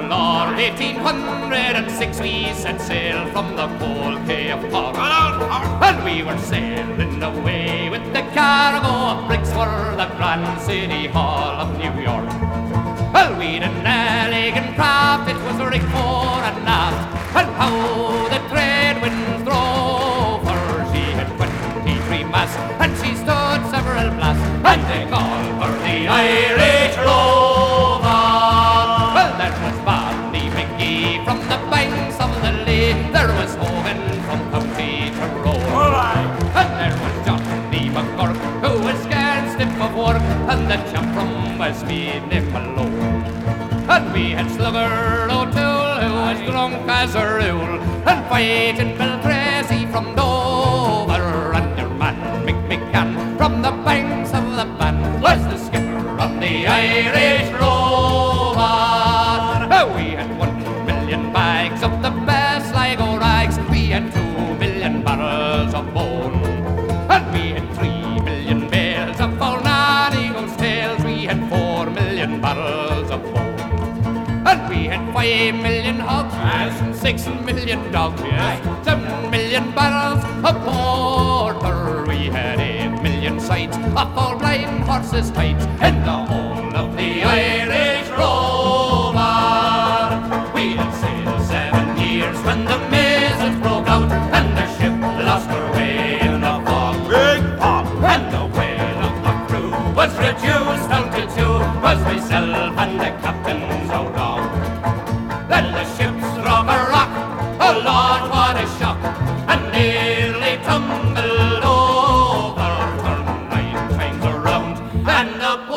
Lord, 1806 we set sail from the cold Bay of Cork. And we were sailing away with the cargo of bricks for the Grand City Hall of New York. Well, we'd an elegant craft, it was rigged fore and aft, and how the trade winds drove her. She had 23 masts, and she stood several blasts, and they called her the Irish Rover. Well, there was Barney McGee from the banks of the Lee, there was Hogan from County Tyrone, and there was Johnny McGurk, who was scared stiff of work, and the chap from Westmead named Malone. And we had Slugger O'Toole, who was drunk as a rule, and fighting Bill Tracy from Dover, and your man Mick McCann from the banks of the Bann was the skipper of the Irish Rover. We had 1 million bags of the best Sligo rags, we had 2 million barrels of bone, and we had 3 million bales of Balnardigo's tails, we had 4 million barrels of bone. And we had 5 million hogs, and 6 million dogs, yes, 7 million barrels of porter. We had 8 million sides of all blind horses' hides in the whole of the Irish Rover. We had sailed 7 years when the missiles broke out, and the ship lost her way in the fog. Big fog! And the whale of the crew was reduced down to 2, was myself and the captain's old dog. Then the ship struck a rock, oh Lord, what a shock, and nearly tumbled over, turned 9 times around, and the